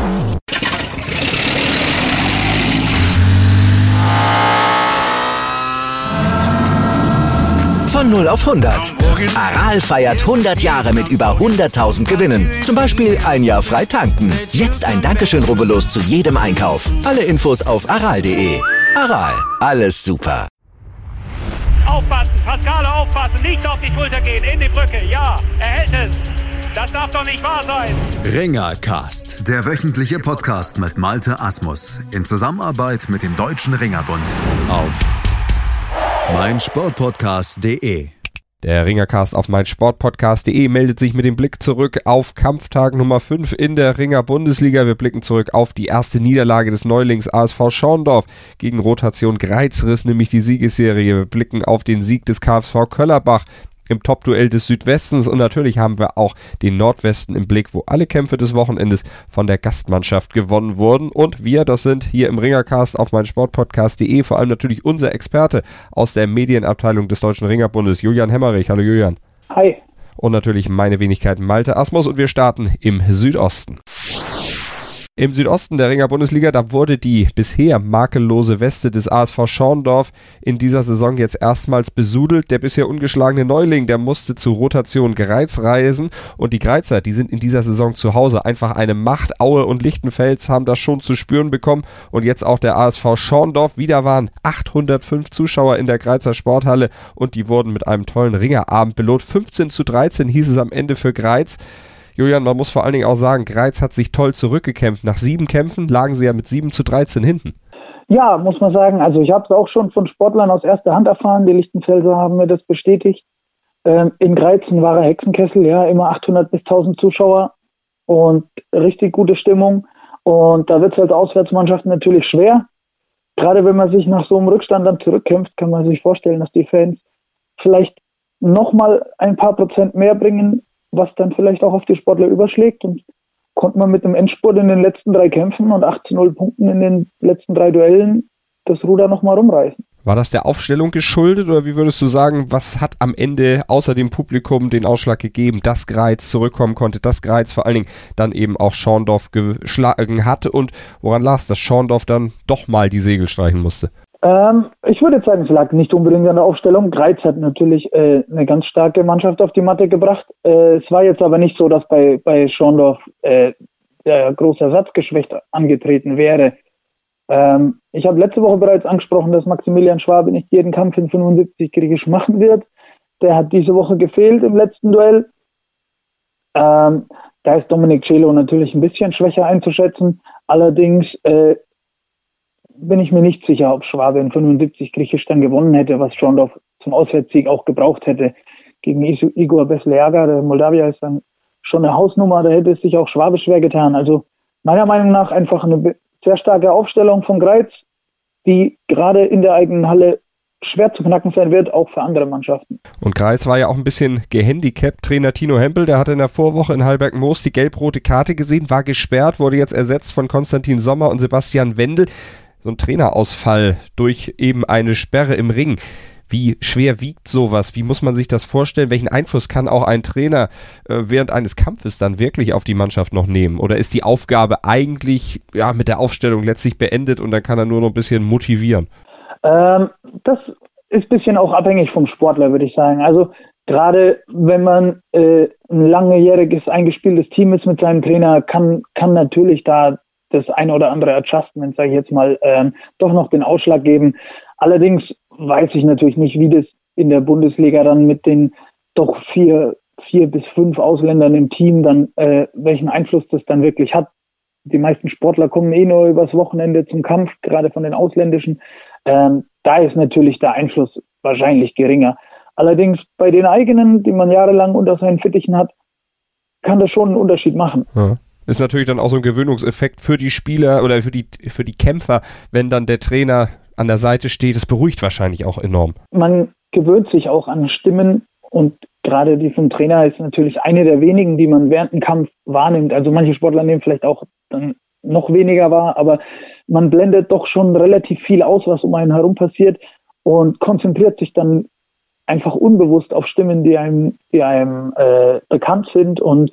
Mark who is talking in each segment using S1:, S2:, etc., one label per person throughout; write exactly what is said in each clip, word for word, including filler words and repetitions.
S1: Von null auf hundert. Aral feiert hundert Jahre mit über hunderttausend Gewinnen. Zum Beispiel ein Jahr frei tanken. Jetzt ein Dankeschön, rubbellos zu jedem Einkauf. Alle Infos auf aral punkt de. Aral, alles super.
S2: Aufpassen, Pascale, aufpassen, nicht auf die Schulter gehen, in die Brücke, ja, er hält es. Das darf doch nicht wahr sein.
S3: Ringercast, der wöchentliche Podcast mit Malte Asmus in Zusammenarbeit mit dem Deutschen Ringerbund auf meinsportpodcast punkt de.
S4: Der Ringercast auf meinsportpodcast punkt de meldet sich mit dem Blick zurück auf Kampftag Nummer fünf in der Ringer-Bundesliga. Wir blicken zurück auf die erste Niederlage des Neulings A S V Schorndorf gegen Rotation Greiz, riss nämlich die Siegesserie. Wir blicken auf den Sieg des K F V Köllerbach im Top-Duell des Südwestens und natürlich haben wir auch den Nordwesten im Blick, wo alle Kämpfe des Wochenendes von der Gastmannschaft gewonnen wurden. Und wir, das sind hier im Ringercast auf meinsportpodcast punkt de, vor allem natürlich unser Experte aus der Medienabteilung des Deutschen Ringerbundes, Julian Hemmerich. Hallo Julian.
S5: Hi.
S4: Und natürlich meine Wenigkeit Malte Asmus und wir starten im Südosten. Im Südosten der Ringer-Bundesliga, da wurde die bisher makellose Weste des A S V Schorndorf in dieser Saison jetzt erstmals besudelt. Der bisher ungeschlagene Neuling, der musste zu Rotation Greiz reisen und die Greizer, die sind in dieser Saison zu Hause einfach eine Macht. Aue und Lichtenfels haben das schon zu spüren bekommen und jetzt auch der A S V Schorndorf. Wieder waren achthundertfünf Zuschauer in der Greizer Sporthalle und die wurden mit einem tollen Ringerabend belohnt. fünfzehn zu dreizehn hieß es am Ende für Greiz. Julian, man muss vor allen Dingen auch sagen, Greiz hat sich toll zurückgekämpft. Nach sieben Kämpfen lagen sie ja mit sieben zu dreizehn hinten.
S5: Ja, muss man sagen. Also ich habe es auch schon von Sportlern aus erster Hand erfahren. Die Lichtenfelser haben mir das bestätigt. Ähm, in Greiz ein wahrer Hexenkessel, ja, immer achthundert bis tausend Zuschauer und richtig gute Stimmung. Und da wird es als Auswärtsmannschaft natürlich schwer. Gerade wenn man sich nach so einem Rückstand dann zurückkämpft, kann man sich vorstellen, dass die Fans vielleicht nochmal ein paar Prozent mehr bringen, was dann vielleicht auch auf die Sportler überschlägt, und konnte man mit dem Endspurt in den letzten drei Kämpfen und acht zu null Punkten in den letzten drei Duellen das Ruder nochmal rumreißen.
S4: War das der Aufstellung geschuldet oder wie würdest du sagen, was hat am Ende außer dem Publikum den Ausschlag gegeben, dass Greiz zurückkommen konnte, dass Greiz vor allen Dingen dann eben auch Schorndorf geschlagen hatte und woran lag es, dass Schorndorf dann doch mal die Segel streichen musste?
S5: Ähm, ich würde jetzt sagen, es lag nicht unbedingt an der Aufstellung. Greiz hat natürlich äh, eine ganz starke Mannschaft auf die Matte gebracht. Äh, es war jetzt aber nicht so, dass bei, bei Schorndorf äh, der große Ersatz geschwächt angetreten wäre. Ähm, ich habe letzte Woche bereits angesprochen, dass Maximilian Schwabe nicht jeden Kampf in fünfundsiebzig griechisch machen wird. Der hat diese Woche gefehlt im letzten Duell. Ähm, da ist Dominik Celo natürlich ein bisschen schwächer einzuschätzen. Allerdings äh, bin ich mir nicht sicher, ob Schwabe in fünfundsiebzig griechisch dann gewonnen hätte, was Schorndorf zum Auswärtssieg auch gebraucht hätte. Gegen Igor Besleaga, der Moldawier, ist dann schon eine Hausnummer, da hätte es sich auch Schwabe schwer getan. Also meiner Meinung nach einfach eine sehr starke Aufstellung von Greiz, die gerade in der eigenen Halle schwer zu knacken sein wird, auch für andere Mannschaften.
S4: Und Greiz war ja auch ein bisschen gehandicapt. Trainer Tino Hempel, der hatte in der Vorwoche in Hallberg-Moos die gelb-rote Karte gesehen, war gesperrt, wurde jetzt ersetzt von Konstantin Sommer und Sebastian Wendel. So ein Trainerausfall durch eben eine Sperre im Ring. Wie schwer wiegt sowas? Wie muss man sich das vorstellen? Welchen Einfluss kann auch ein Trainer äh, während eines Kampfes dann wirklich auf die Mannschaft noch nehmen? Oder ist die Aufgabe eigentlich ja mit der Aufstellung letztlich beendet und dann kann er nur noch ein bisschen motivieren?
S5: Ähm, das ist ein bisschen auch abhängig vom Sportler, würde ich sagen. Also gerade wenn man äh, ein langjähriges, eingespieltes Team ist mit seinem Trainer, kann, kann natürlich da das eine oder andere Adjustment, sage ich jetzt mal, ähm, doch noch den Ausschlag geben. Allerdings weiß ich natürlich nicht, wie das in der Bundesliga dann mit den doch vier, vier bis fünf Ausländern im Team dann, äh, welchen Einfluss das dann wirklich hat. Die meisten Sportler kommen eh nur übers Wochenende zum Kampf, gerade von den ausländischen. Ähm, da ist natürlich der Einfluss wahrscheinlich geringer. Allerdings bei den eigenen, die man jahrelang unter seinen Fittichen hat, kann das schon einen Unterschied machen.
S4: Ja. Ist natürlich dann auch so ein Gewöhnungseffekt für die Spieler oder für die, für die Kämpfer, wenn dann der Trainer an der Seite steht. Das beruhigt wahrscheinlich auch enorm.
S5: Man gewöhnt sich auch an Stimmen und gerade die vom Trainer ist natürlich eine der wenigen, die man während dem Kampf wahrnimmt. Also manche Sportler nehmen vielleicht auch dann noch weniger wahr, aber man blendet doch schon relativ viel aus, was um einen herum passiert und konzentriert sich dann einfach unbewusst auf Stimmen, die einem, die einem äh, bekannt sind und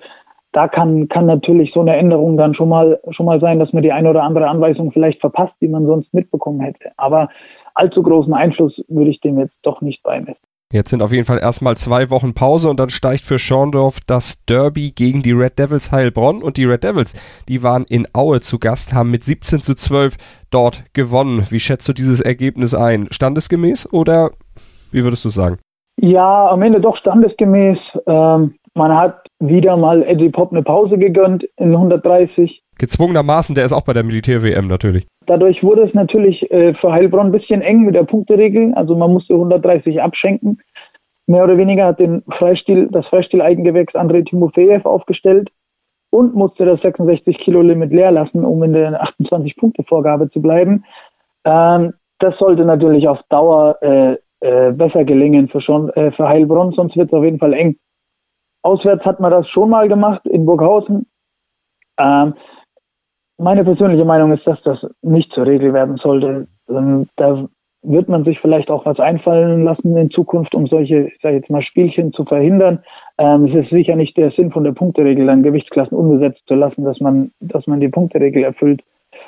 S5: da kann, kann natürlich so eine Änderung dann schon mal, schon mal sein, dass man die eine oder andere Anweisung vielleicht verpasst, die man sonst mitbekommen hätte. Aber allzu großen Einfluss würde ich dem jetzt doch nicht beimessen.
S4: Jetzt sind auf jeden Fall erstmal zwei Wochen Pause und dann steigt für Schorndorf das Derby gegen die Red Devils Heilbronn. Und die Red Devils, die waren in Aue zu Gast, haben mit siebzehn zu zwölf dort gewonnen. Wie schätzt du dieses Ergebnis ein? Standesgemäß oder wie würdest du sagen?
S5: Ja, am Ende doch standesgemäß. Ähm, man hat wieder mal Eddie Popp eine Pause gegönnt in hundertdreißig.
S4: Gezwungenermaßen, der ist auch bei der Militär-W M natürlich. Dadurch
S5: wurde es natürlich äh, für Heilbronn ein bisschen eng mit der Punkteregel. Also man musste hundertdreißig abschenken. Mehr oder weniger hat den Freistil, das Freistil-Eigengewächs Andrei Timofejew aufgestellt und musste das sechsundsechzig Kilo Limit leer lassen, um in der achtundzwanzig-Punkte-Vorgabe zu bleiben. Ähm, das sollte natürlich auf Dauer äh, äh, besser gelingen für, schon, äh, für Heilbronn, sonst wird es auf jeden Fall eng. Auswärts hat man das schon mal gemacht in Burghausen. Ähm, Meine persönliche Meinung ist, dass das nicht zur Regel werden sollte. Da wird man sich vielleicht auch was einfallen lassen in Zukunft, um solche, ich sage jetzt mal, Spielchen zu verhindern. Ähm, es ist sicher nicht der Sinn von der Punkteregel, dann Gewichtsklassen unbesetzt zu lassen, dass man, dass man die Punkteregel erfüllt.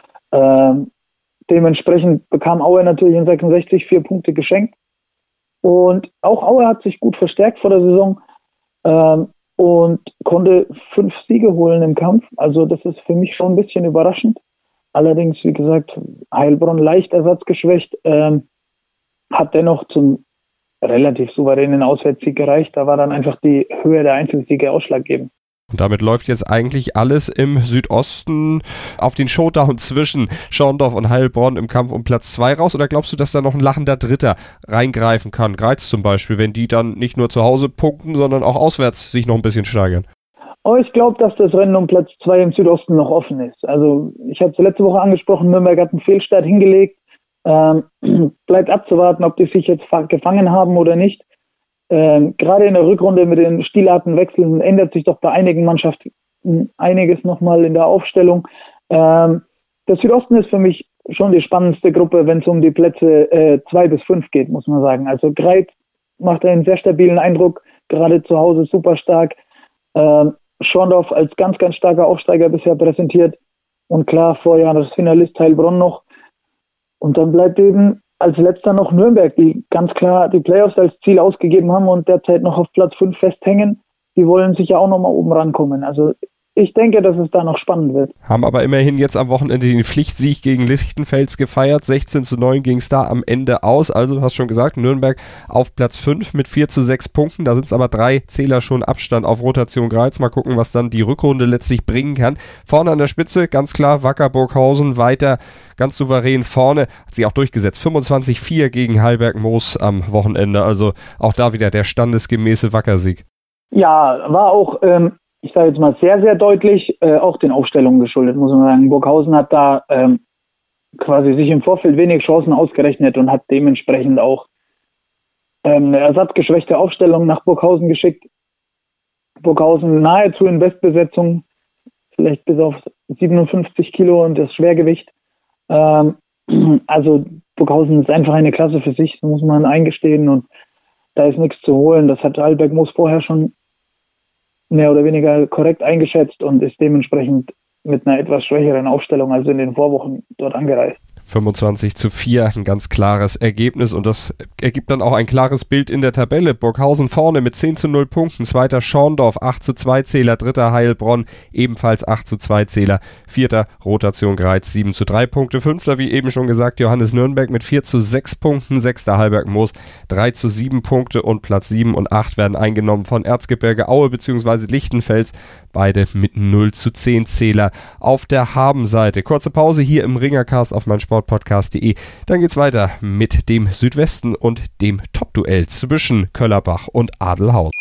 S5: Ähm, dementsprechend bekam Aue natürlich in sechsundsechzig vier Punkte geschenkt. Und auch Aue hat sich gut verstärkt vor der Saison. Ähm, und konnte fünf Siege holen im Kampf. Also das ist für mich schon ein bisschen überraschend. Allerdings, wie gesagt, Heilbronn leicht ersatzgeschwächt, ähm, hat dennoch zum relativ souveränen Auswärtssieg gereicht. Da war dann einfach die Höhe der Einzelsiege ausschlaggebend.
S4: Und damit läuft jetzt eigentlich alles im Südosten auf den Showdown zwischen Schorndorf und Heilbronn im Kampf um Platz zwei raus? Oder glaubst du, dass da noch ein lachender Dritter reingreifen kann? Greiz zum Beispiel, wenn die dann nicht nur zu Hause punkten, sondern auch auswärts sich noch ein bisschen steigern?
S5: Oh, ich glaube, dass das Rennen um Platz zwei im Südosten noch offen ist. Also ich habe es letzte Woche angesprochen, Nürnberg hat einen Fehlstart hingelegt. Ähm, bleibt abzuwarten, ob die sich jetzt gefangen haben oder nicht. Ähm, gerade in der Rückrunde mit den Stilartenwechseln ändert sich doch bei einigen Mannschaften einiges nochmal in der Aufstellung. Ähm, der Südosten ist für mich schon die spannendste Gruppe, wenn es um die Plätze äh, zwei bis fünf geht, muss man sagen. Also Greiz macht einen sehr stabilen Eindruck, gerade zu Hause super stark. Ähm, Schorndorf als ganz, ganz starker Aufsteiger bisher präsentiert. Und klar, Vorjahresfinalist Heilbronn noch. Und dann bleibt eben als letzter noch Nürnberg, die ganz klar die Playoffs als Ziel ausgegeben haben und derzeit noch auf Platz fünf festhängen. Die wollen sicher auch nochmal oben rankommen. Also ich denke, dass es da noch spannend wird.
S4: Haben aber immerhin jetzt am Wochenende den Pflichtsieg gegen Lichtenfels gefeiert. sechzehn zu neun ging es da am Ende aus. Also du hast schon gesagt, Nürnberg auf Platz fünf mit vier zu sechs Punkten. Da sind es aber drei Zähler schon Abstand auf Rotation Greiz. Mal gucken, was dann die Rückrunde letztlich bringen kann. Vorne an der Spitze, ganz klar, Wacker Burghausen weiter ganz souverän vorne. Hat sich auch durchgesetzt. fünfundzwanzig vier gegen Heilberg-Moos am Wochenende. Also auch da wieder der standesgemäße Wacker-Sieg.
S5: Ja, war auch... Ähm ich sage jetzt mal sehr, sehr deutlich, äh, auch den Aufstellungen geschuldet, muss man sagen. Burghausen hat da ähm, quasi sich im Vorfeld wenig Chancen ausgerechnet und hat dementsprechend auch ähm, eine ersatzgeschwächte Aufstellung nach Burghausen geschickt. Burghausen nahezu in Bestbesetzung, vielleicht bis auf siebenundfünfzig Kilo und das Schwergewicht. Ähm, also Burghausen ist einfach eine Klasse für sich, das muss man eingestehen und da ist nichts zu holen. Das hat Heilberg-Moos vorher schon mehr oder weniger korrekt eingeschätzt und ist dementsprechend mit einer etwas schwächeren Aufstellung als in den Vorwochen dort angereist.
S4: fünfundzwanzig zu vier, ein ganz klares Ergebnis und das ergibt dann auch ein klares Bild in der Tabelle. Burghausen vorne mit zehn zu null Punkten, zweiter Schorndorf, acht zu zwei Zähler, dritter Heilbronn, ebenfalls acht zu zwei Zähler, vierter Rotation Greiz, sieben zu drei Punkte, fünfter, wie eben schon gesagt, Johannes Nürnberg mit vier zu sechs Punkten, sechster Heilberg-Moos, drei zu sieben Punkte und Platz sieben und acht werden eingenommen von Erzgebirge Aue bzw. Lichtenfels, beide mit null zu zehn Zähler auf der Habenseite. Kurze Pause hier im Ringercast auf meinsportpodcast punkt de. Dann geht's weiter mit dem Südwesten und dem Top-Duell zwischen Köllerbach und Adelhausen.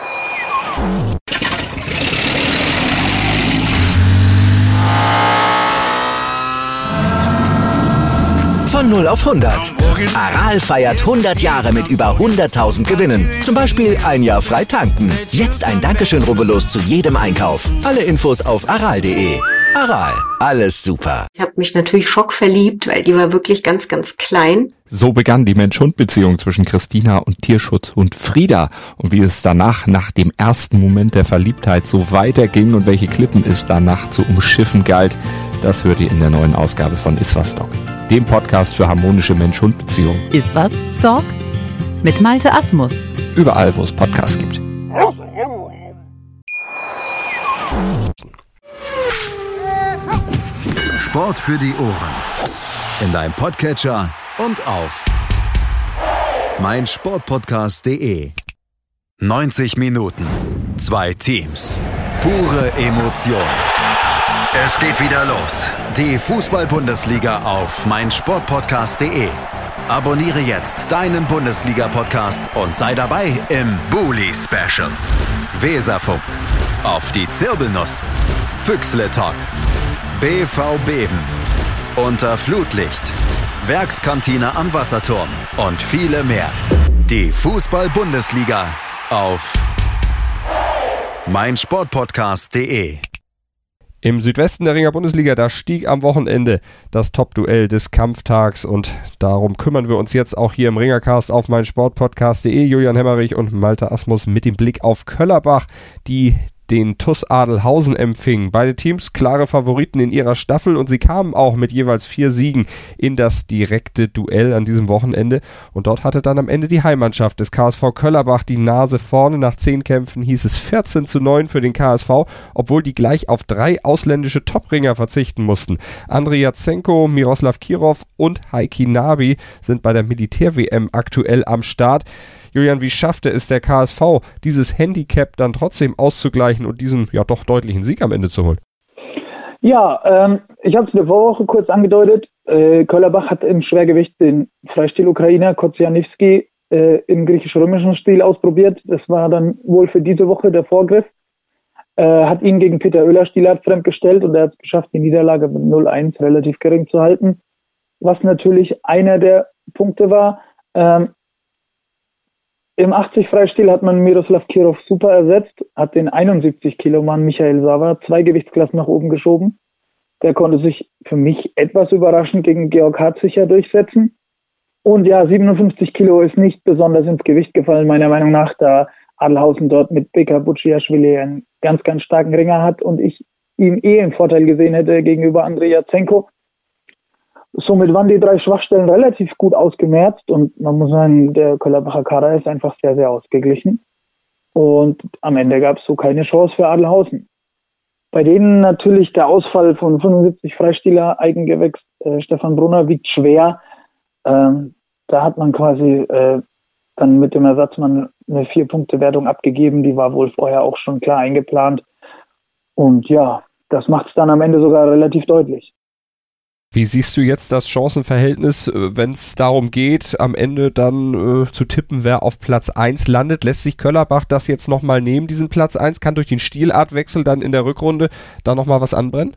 S1: Von null auf hundert. Aral feiert hundert Jahre mit über hunderttausend Gewinnen. Zum Beispiel ein Jahr frei tanken. Jetzt ein Dankeschön, rubbellos zu jedem Einkauf. Alle Infos auf aral punkt de. Aral, alles super.
S6: Ich habe mich natürlich schockverliebt, weil die war wirklich ganz, ganz klein. So begann die Mensch-Hund-Beziehung zwischen Christina und Tierschutzhund Frieda. Und wie es danach, nach dem ersten Moment der Verliebtheit, so weiterging und welche Klippen es danach zu umschiffen galt, das hört ihr in der neuen Ausgabe von Iswas Dog, dem Podcast für harmonische Mensch-Hund-Beziehungen.
S7: Iswas Dog mit Malte Asmus.
S6: Überall, wo es Podcasts gibt.
S3: Sport für die Ohren. In deinem Podcatcher und auf meinsportpodcast punkt de. neunzig Minuten, zwei Teams, pure Emotion. Es geht wieder los. Die Fußball-Bundesliga auf meinsportpodcast punkt de. Abonniere jetzt deinen Bundesliga-Podcast und sei dabei im Bully-Special. Weserfunk, auf die Zirbelnuss, Füchsle Talk, B V Beben, unter Flutlicht, Werkskantine am Wasserturm und viele mehr. Die Fußball-Bundesliga auf meinsportpodcast punkt de.
S4: Im Südwesten der Ringer Bundesliga, da stieg am Wochenende das Top-Duell des Kampftags und darum kümmern wir uns jetzt auch hier im Ringercast auf meinsportpodcast punkt de. Julian Hemmerich und Malte Asmus mit dem Blick auf Köllerbach, die den T U S Adelhausen empfingen. Beide Teams klare Favoriten in ihrer Staffel und sie kamen auch mit jeweils vier Siegen in das direkte Duell an diesem Wochenende und dort hatte dann am Ende die Heimmannschaft des K S V Köllerbach die Nase vorne. Nach zehn Kämpfen hieß es vierzehn zu neun für den K S V, obwohl die gleich auf drei ausländische Top-Ringer verzichten mussten. Andrei Jatsenko, Miroslav Kirov und Heiki Nabi sind bei der Militär-W M aktuell am Start. Julian, wie schaffte es der K S V, dieses Handicap dann trotzdem auszugleichen und diesen ja doch deutlichen Sieg am Ende zu holen?
S5: Ja, ähm, ich habe es in der Vorwoche kurz angedeutet. Äh, Köllerbach hat im Schwergewicht den Freistil-Ukrainer Kozianewski äh, im griechisch-römischen Stil ausprobiert. Das war dann wohl für diese Woche der Vorgriff. Äh, hat ihn gegen Peter Oehler Stilart fremdgestellt und er hat es geschafft, die Niederlage mit null eins relativ gering zu halten. Was natürlich einer der Punkte war. Ähm, Im achtzig-Freistil hat man Miroslav Kirov super ersetzt, hat den einundsiebzig-Kilo-Mann Michael Sava zwei Gewichtsklassen nach oben geschoben. Der konnte sich für mich etwas überraschend gegen Georg Hartsicher durchsetzen. Und ja, siebenundfünfzig Kilo ist nicht besonders ins Gewicht gefallen, meiner Meinung nach, da Adelhausen dort mit Beka Buciashvili einen ganz, ganz starken Ringer hat und ich ihm eh einen Vorteil gesehen hätte gegenüber Andrei Jatsenko. Somit waren die drei Schwachstellen relativ gut ausgemerzt und man muss sagen, der Köllerbacher Kader ist einfach sehr, sehr ausgeglichen. Und am Ende gab es so keine Chance für Adelhausen. Bei denen natürlich der Ausfall von fünfundsiebzig Freistiler Eigengewächs äh, Stefan Brunner wiegt schwer. Ähm, da hat man quasi äh, dann mit dem Ersatzmann eine Vier-Punkte-Wertung abgegeben. Die war wohl vorher auch schon klar eingeplant. Und ja, das macht es dann am Ende sogar relativ deutlich.
S4: Wie siehst du jetzt das Chancenverhältnis, wenn es darum geht, am Ende dann äh, zu tippen, wer auf Platz eins landet? Lässt sich Köllerbach das jetzt nochmal nehmen, diesen Platz eins? Kann durch den Stilartwechsel dann in der Rückrunde da nochmal was anbrennen?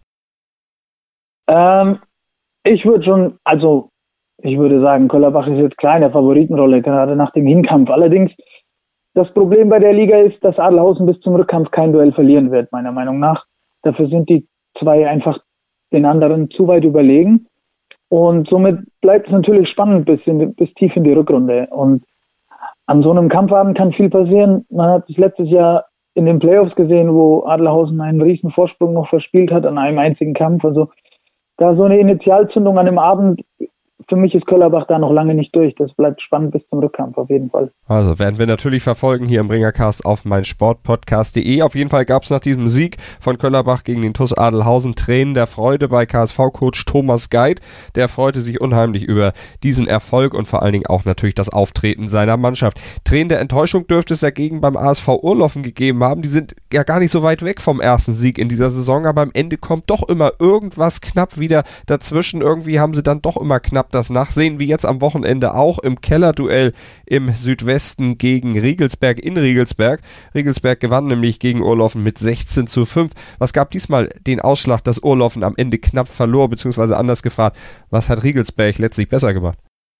S5: Ähm, ich würde schon, also ich würde sagen, Köllerbach ist jetzt klar in der Favoritenrolle, gerade nach dem Hinkampf. Allerdings, das Problem bei der Liga ist, dass Adelhausen bis zum Rückkampf kein Duell verlieren wird, meiner Meinung nach. Dafür sind die zwei einfach den anderen zu weit überlegen. Und somit bleibt es natürlich spannend bis, in, bis tief in die Rückrunde. Und an so einem Kampfabend kann viel passieren. Man hat es letztes Jahr in den Playoffs gesehen, wo Adelhausen einen riesen Vorsprung noch verspielt hat an einem einzigen Kampf. Also da so eine Initialzündung an dem Abend, für mich ist Köllerbach da noch lange nicht durch. Das bleibt spannend bis zum Rückkampf auf jeden Fall.
S4: Also werden wir natürlich verfolgen hier im Ringercast auf meinsportpodcast punkt de. Auf jeden Fall gab es nach diesem Sieg von Köllerbach gegen den T U S Adelhausen Tränen der Freude bei K S V-Coach Thomas Geit. Der freute sich unheimlich über diesen Erfolg und vor allen Dingen auch natürlich das Auftreten seiner Mannschaft. Tränen der Enttäuschung dürfte es dagegen beim A S V Urloffen gegeben haben. Die sind ja gar nicht so weit weg vom ersten Sieg in dieser Saison, aber am Ende kommt doch immer irgendwas knapp wieder dazwischen. Irgendwie haben sie dann doch immer knapp das Nachsehen, wie jetzt am Wochenende auch im Kellerduell im Südwesten gegen Riegelsberg in Riegelsberg. Riegelsberg gewann nämlich gegen Urloffen mit sechzehn zu fünf. Was gab diesmal den Ausschlag, dass Urloffen am Ende knapp verlor, beziehungsweise anders gefragt, was hat Riegelsberg letztlich besser gemacht?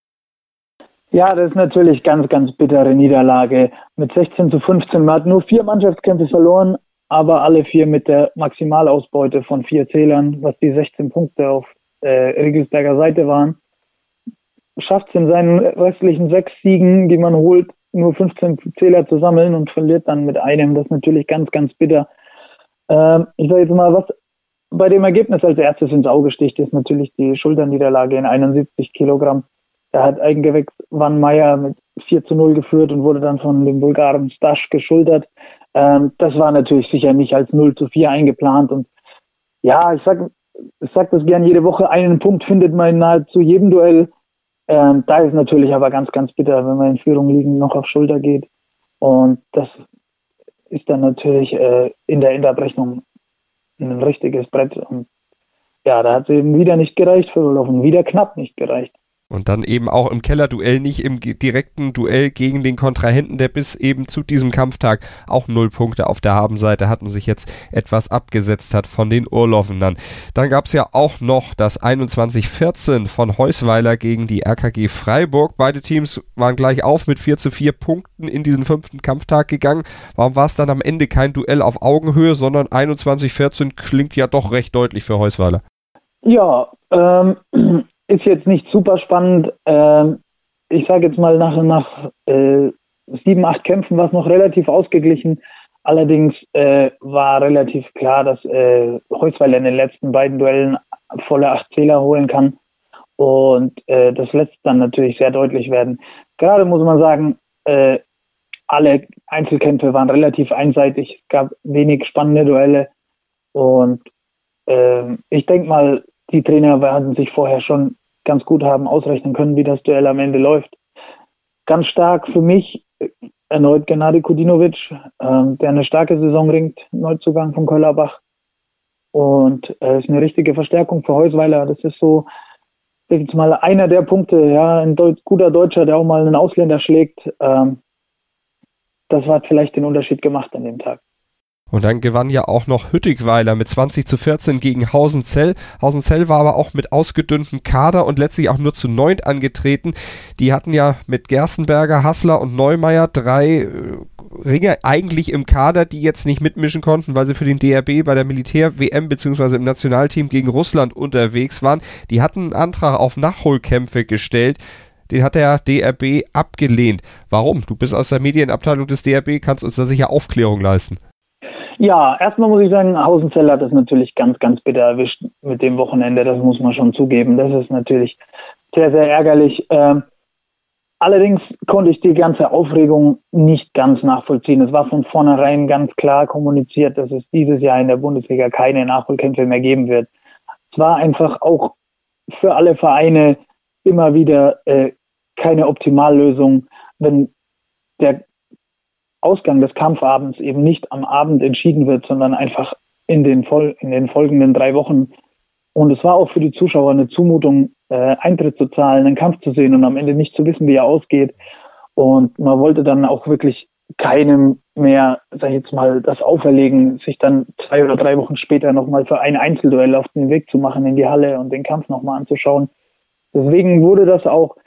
S5: Ja, das ist natürlich ganz, ganz bittere Niederlage. Mit sechzehn zu fünfzehn. Man hat nur vier Mannschaftskämpfe verloren, aber alle vier mit der Maximalausbeute von vier Zählern, was die sechzehn Punkte auf äh, Riegelsberger Seite waren. schafft es in seinen restlichen sechs Siegen, die man holt, nur fünfzehn Zähler zu sammeln und verliert dann mit einem. Das ist natürlich ganz, ganz bitter. Ähm, ich sage jetzt mal, was bei dem Ergebnis als erstes ins Auge sticht, ist natürlich die Schulterniederlage in einundsiebzig Kilogramm. Da hat Eigengewächs Van Meyer mit vier zu null geführt und wurde dann von dem Bulgaren Stasch geschultert. Ähm, das war natürlich sicher nicht als null zu vier eingeplant. Und ja, ich sag, ich sag das gern jede Woche, einen Punkt findet man in nahezu jedem Duell. Ähm, da ist natürlich aber ganz, ganz bitter, wenn man in Führung liegend noch auf Schulter geht. Und das ist dann natürlich äh, in der Endabrechnung ein richtiges Brett. Und ja, da hat es eben wieder nicht gereicht für Olofsen, wieder knapp nicht gereicht.
S4: Und dann eben auch im Kellerduell, nicht im direkten Duell gegen den Kontrahenten, der bis eben zu diesem Kampftag auch null Punkte auf der Habenseite hat und sich jetzt etwas abgesetzt hat von den Urlaufenern. Dann gab es ja auch noch das einundzwanzig vierzehn von Heusweiler gegen die R K G Freiburg. Beide Teams waren gleich auf mit vier zu vier Punkten in diesen fünften Kampftag gegangen. Warum war es dann am Ende kein Duell auf Augenhöhe, sondern einundzwanzig vierzehn klingt ja doch recht deutlich für Heusweiler?
S5: Ja, ähm... ist jetzt nicht super spannend. Ähm, ich sage jetzt mal, nach, nach äh, sieben, acht Kämpfen war es noch relativ ausgeglichen. Allerdings äh, war relativ klar, dass äh, Heusweiler in den letzten beiden Duellen volle acht Zähler holen kann. Und äh, das lässt dann natürlich sehr deutlich werden. Gerade muss man sagen, äh, alle Einzelkämpfe waren relativ einseitig. Es gab wenig spannende Duelle. Und äh, ich denke mal, die Trainer werden sich vorher schon ganz gut haben ausrechnen können, wie das Duell am Ende läuft. Ganz stark für mich erneut Gennady Kudinovic, ähm, der eine starke Saison ringt, Neuzugang von Köllerbach. Und äh, ist eine richtige Verstärkung für Heusweiler. Das ist so, ich jetzt mal, einer der Punkte, ja, ein Deut- guter Deutscher, der auch mal einen Ausländer schlägt. Ähm, das hat vielleicht den Unterschied gemacht an dem Tag.
S4: Und dann gewann ja auch noch Hüttigweiler mit zwanzig zu vierzehn gegen Hausenzell. Hausenzell war aber auch mit ausgedünntem Kader und letztlich auch nur zu neunt angetreten. Die hatten ja mit Gerstenberger, Hassler und Neumeier drei äh, Ringer eigentlich im Kader, die jetzt nicht mitmischen konnten, weil sie für den D R B bei der Militär-W M bzw. im Nationalteam gegen Russland unterwegs waren. Die hatten einen Antrag auf Nachholkämpfe gestellt. Den hat der D R B abgelehnt. Warum? Du bist aus der Medienabteilung des D R B, kannst uns da sicher Aufklärung leisten.
S5: Ja, erstmal muss ich sagen, Hausenzell hat das natürlich ganz, ganz bitter erwischt mit dem Wochenende. Das muss man schon zugeben. Das ist natürlich sehr, sehr ärgerlich. Ähm, allerdings konnte ich die ganze Aufregung nicht ganz nachvollziehen. Es war von vornherein ganz klar kommuniziert, dass es dieses Jahr in der Bundesliga keine Nachholkämpfe mehr geben wird. Es war einfach auch für alle Vereine immer wieder äh, keine Optimallösung, wenn der Ausgang des Kampfabends eben nicht am Abend entschieden wird, sondern einfach in den, Fol- in den folgenden drei Wochen. Und es war auch für die Zuschauer eine Zumutung, äh, Eintritt zu zahlen, einen Kampf zu sehen und am Ende nicht zu wissen, wie er ausgeht. Und man wollte dann auch wirklich keinem mehr, sag ich jetzt mal, das auferlegen, sich dann zwei oder drei Wochen später nochmal für ein Einzelduell auf den Weg zu machen in die Halle und den Kampf nochmal anzuschauen. Deswegen wurde das auch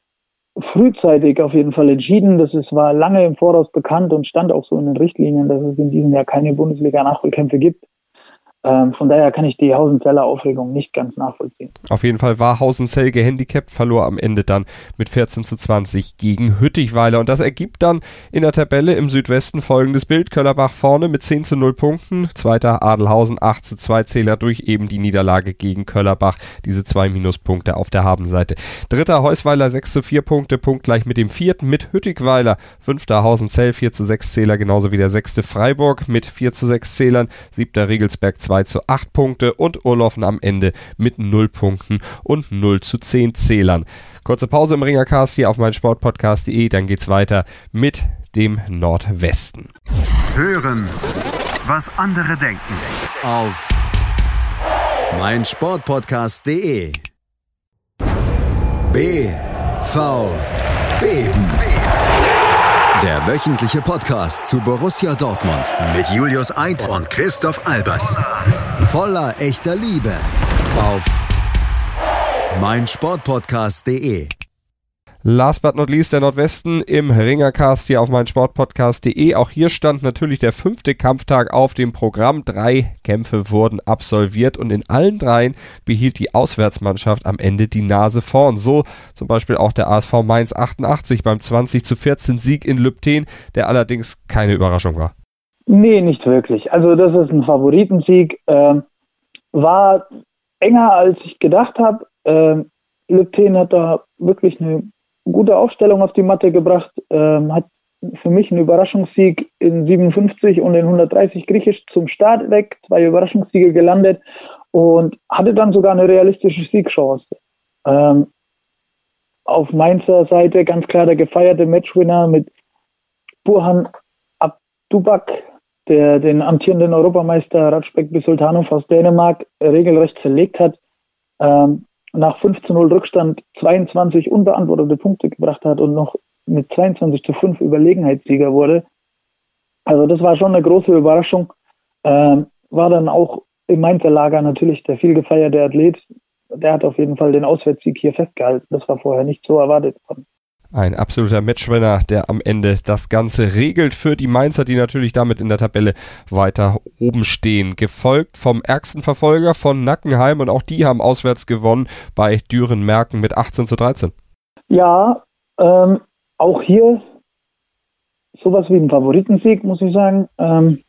S5: frühzeitig auf jeden Fall entschieden. Das ist, war lange im Voraus bekannt und stand auch so in den Richtlinien, dass es in diesem Jahr keine Bundesliga-Nachholkämpfe gibt. Ähm, von daher kann ich die Hausenzeller Aufregung nicht ganz nachvollziehen.
S4: Auf jeden Fall war Hausenzell gehandicapt, verlor am Ende dann mit vierzehn zu zwanzig gegen Hüttigweiler. Und das ergibt dann in der Tabelle im Südwesten folgendes Bild. Köllerbach vorne mit zehn zu null Punkten. Zweiter Adelhausen acht zu zwei Zähler durch eben die Niederlage gegen Köllerbach. Diese zwei Minuspunkte auf der Habenseite. Dritter Heusweiler sechs zu vier Punkte, punktgleich mit dem vierten mit Hüttigweiler. Fünfter Hausenzell vier zu sechs Zähler, genauso wie der sechste Freiburg mit vier zu sechs Zählern. Siebter Regelsberg zwei zu acht Punkte und Urlaufen am Ende mit null Punkten und null zu zehn Zählern. Kurze Pause im Ringercast hier auf meinsportpodcast punkt de, dann geht's weiter mit dem Nordwesten.
S3: Hören, was andere denken auf meinsportpodcast punkt de. B V Beben. Der wöchentliche Podcast zu Borussia Dortmund mit Julius Eid und Christoph Albers. Voller echter Liebe auf meinsportpodcast punkt de.
S4: Last but not least der Nordwesten im Ringercast hier auf meinsportpodcast punkt de. Auch hier stand natürlich der fünfte Kampftag auf dem Programm. Drei Kämpfe wurden absolviert und in allen dreien behielt die Auswärtsmannschaft am Ende die Nase vorn. So zum Beispiel auch der A S V Mainz achtundachtzig beim zwanzig zu vierzehn Sieg in Lübten, der allerdings keine Überraschung war.
S5: Nee, nicht wirklich. Also das ist ein Favoritensieg. Ähm, war enger, als ich gedacht habe. Ähm, Lübten hat da wirklich eine gute Aufstellung auf die Matte gebracht, ähm, hat für mich einen Überraschungssieg in siebenundfünfzig und in hundertdreißig griechisch zum Start weg, zwei Überraschungssiege gelandet und hatte dann sogar eine realistische Siegchance. Ähm, auf Mainzer Seite ganz klar der gefeierte Matchwinner mit Burhan Abdubak, der den amtierenden Europameister Ratschbek Bisultanov aus Dänemark regelrecht zerlegt hat. Ähm, nach fünf zu null Rückstand zweiundzwanzig unbeantwortete Punkte gebracht hat und noch mit zweiundzwanzig zu fünf Überlegenheitssieger wurde. Also das war schon eine große Überraschung. Ähm, war dann auch im Mainzer Lager natürlich der viel gefeierte Athlet. Der hat auf jeden Fall den Auswärtssieg hier festgehalten. Das war vorher nicht so erwartet worden.
S4: Ein absoluter Matchwinner, der am Ende das Ganze regelt für die Mainzer, die natürlich damit in der Tabelle weiter oben stehen. Gefolgt vom ärgsten Verfolger von Nackenheim und auch die haben auswärts gewonnen bei Düren-Merken mit achtzehn zu dreizehn.
S5: Ja, ähm, auch hier sowas wie ein Favoritensieg, muss ich sagen. Ähm,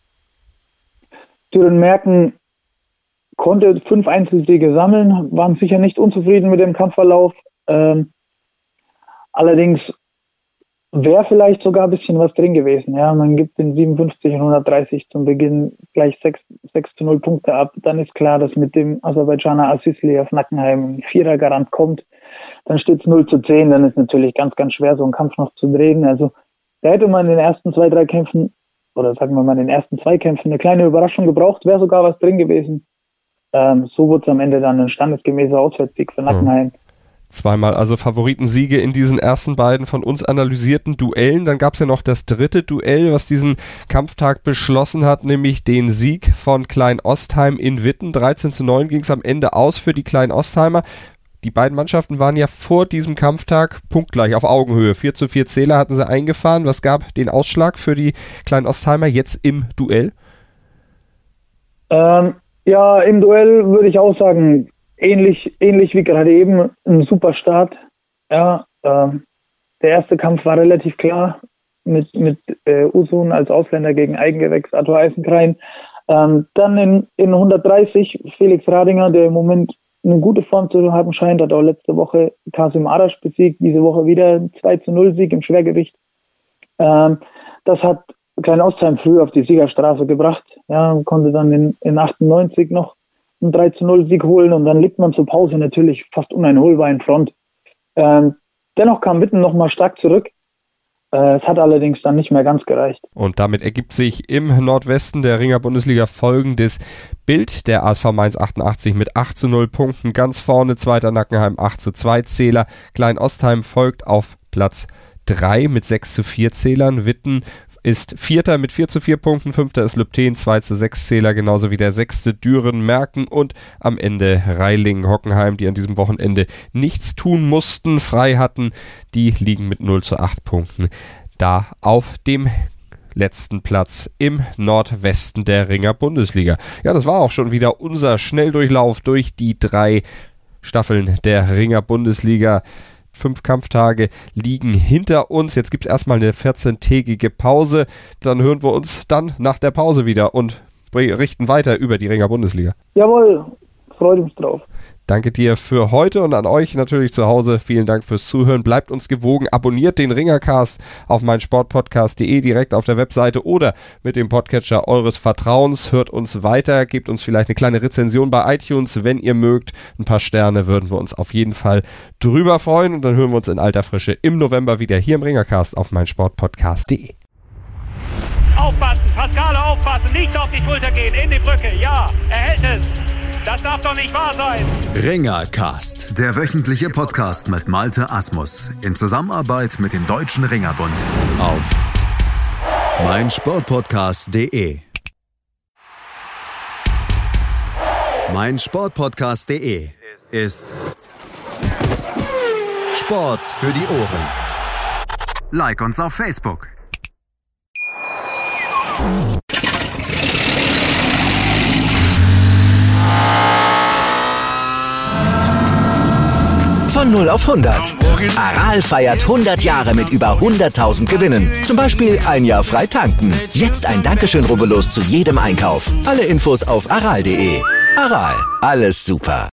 S5: Düren-Merken konnte fünf Einzelsiege sammeln, waren sicher nicht unzufrieden mit dem Kampfverlauf. Ähm, Allerdings wäre vielleicht sogar ein bisschen was drin gewesen. Ja, man gibt den siebenundfünfzig und hundertdreißig zum Beginn gleich sechs zu null Punkte ab. Dann ist klar, dass mit dem Aserbaidschaner Asisli auf Nackenheim ein Vierer-Garant kommt. Dann steht es null zu zehn. Dann ist natürlich ganz, ganz schwer, so einen Kampf noch zu drehen. Also da hätte man in den ersten zwei, drei Kämpfen, oder sagen wir mal in den ersten zwei Kämpfen, eine kleine Überraschung gebraucht. Wäre sogar was drin gewesen. Ähm, so wurde es am Ende dann ein standesgemäßer Auswärtssieg für Nackenheim. Mhm.
S4: Zweimal also Favoritensiege in diesen ersten beiden von uns analysierten Duellen. Dann gab es ja noch das dritte Duell, was diesen Kampftag beschlossen hat, nämlich den Sieg von Klein Ostheim in Witten. dreizehn zu neun ging es am Ende aus für die Klein Ostheimer. Die beiden Mannschaften waren ja vor diesem Kampftag punktgleich auf Augenhöhe. vier zu vier Zähler hatten sie eingefahren. Was gab den Ausschlag für die Klein Ostheimer jetzt im Duell?
S5: Ähm, ja, im Duell würde ich auch sagen, Ähnlich, ähnlich wie gerade eben, ein super Start. Ja, ähm, der erste Kampf war relativ klar mit, mit äh, Usun als Ausländer gegen Eigengewächs Arthur Eisenkrein. Ähm, dann in, in hundertdreißig Felix Radinger, der im Moment eine gute Form zu haben scheint, hat auch letzte Woche Kasim Arash besiegt, diese Woche wieder ein zwei zu null Sieg im Schwergewicht. Ähm, das hat Klein Ostheim früh auf die Siegerstraße gebracht. Ja, konnte dann in, in achtundneunzig noch einen drei zu null Sieg holen und dann liegt man zur Pause natürlich fast uneinholbar in Front. Ähm, dennoch kam Witten nochmal stark zurück. Äh, es hat allerdings dann nicht mehr ganz gereicht.
S4: Und damit ergibt sich im Nordwesten der Ringer-Bundesliga folgendes Bild. Der A S V Mainz achtundachtzig mit acht zu null Punkten ganz vorne, zweiter Nackenheim acht zu zwei Zähler. Klein Ostheim folgt auf Platz drei mit sechs zu vier Zählern. Witten ist Vierter mit vier zu vier Punkten, Fünfter ist Lübten, zwei zu sechs Zähler, genauso wie der sechste Düren-Merken und am Ende Reiling-Hockenheim, die an diesem Wochenende nichts tun mussten, frei hatten, die liegen mit null zu acht Punkten da auf dem letzten Platz im Nordwesten der Ringer-Bundesliga. Ja, das war auch schon wieder unser Schnelldurchlauf durch die drei Staffeln der Ringer-Bundesliga. Fünf Kampftage liegen hinter uns. Jetzt gibt es erstmal eine vierzehntägige Pause. Dann hören wir uns dann nach der Pause wieder und berichten weiter über die Ringer Bundesliga.
S5: Jawohl, freue mich drauf.
S4: Danke dir für heute und an euch natürlich zu Hause. Vielen Dank fürs Zuhören. Bleibt uns gewogen. Abonniert den Ringercast auf meinsportpodcast punkt de direkt auf der Webseite oder mit dem Podcatcher eures Vertrauens. Hört uns weiter. Gebt uns vielleicht eine kleine Rezension bei iTunes, wenn ihr mögt. Ein paar Sterne würden wir uns auf jeden Fall drüber freuen. Und dann hören wir uns in alter Frische im November wieder hier im Ringercast auf meinsportpodcast punkt de.
S2: Aufpassen, Pascale aufpassen, nicht auf die Schulter gehen, in die Brücke, ja, er hält es. Das darf doch nicht wahr sein.
S3: Ringercast, der wöchentliche Podcast mit Malte Asmus in Zusammenarbeit mit dem Deutschen Ringerbund auf meinsportpodcast punkt de. meinsportpodcast punkt de ist Sport für die Ohren. Like uns auf Facebook.
S1: Von null auf hundert. Aral feiert hundert Jahre mit über hunderttausend Gewinnen. Zum Beispiel ein Jahr frei tanken. Jetzt ein Dankeschön, rubbellos zu jedem Einkauf. Alle Infos auf aral punkt de. Aral, alles super.